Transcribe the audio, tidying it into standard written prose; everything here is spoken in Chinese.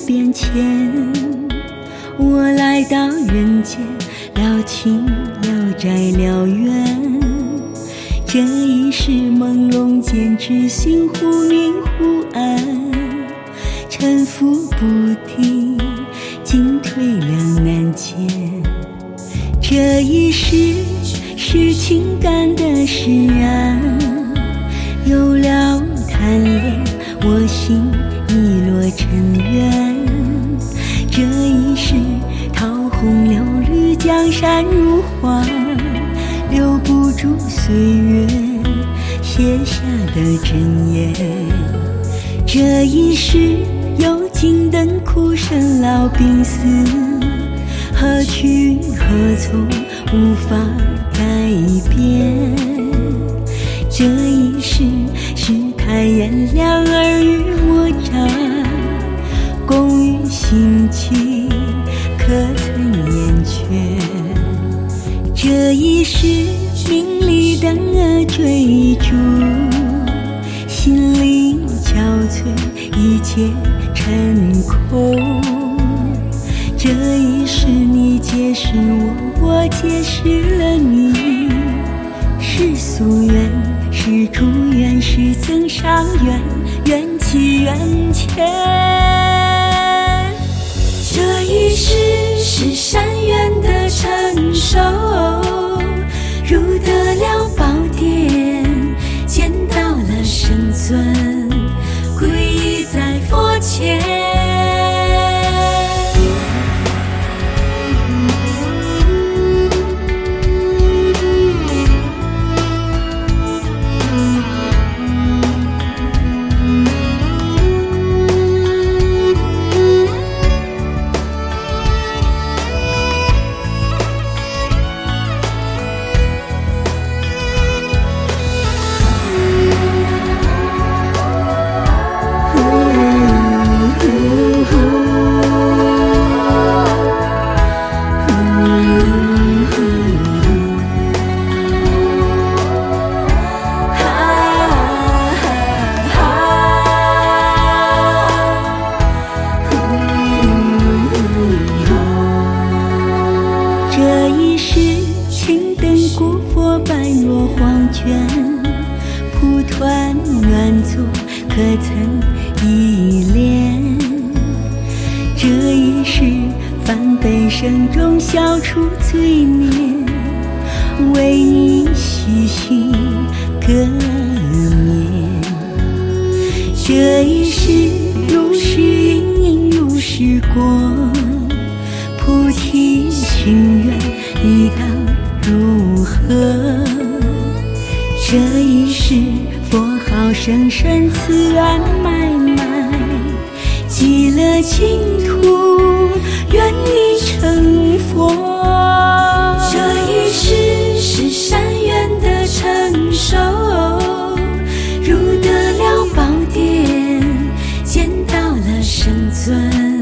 变迁，我来到人间，了情了债了缘。这一世朦胧间，知心忽明忽暗，沉浮不定，进退两难间。这一世是情感的释然，有了贪恋，我心已落尘缘。这一世桃红柳绿，江山如画，留不住岁月写下的真言。这一世有金灯枯生老病死，何去何从无法改变。这一世世态炎凉，尔虞我诈，共于心机，可曾言却。这一世名利等追逐，心灵憔悴，一切成空。这一世你结识我，我结识了你，是夙愿，是祝愿，是增上缘，缘起缘欠。这一世是善缘的成熟，入得了宝典，见到了圣尊，皈依在佛前。这一世青灯古佛，般若黄卷，蒲团暖坐，可曾依恋。这一世翻悲声中，消除罪孽，为你细心革面。这一世如是因，如是果，菩提心愿，你当如何？这一世佛号声声，慈缘脉脉，极乐净土，愿你成佛。这一世是善缘的成熟，入得了宝典，见到了圣尊。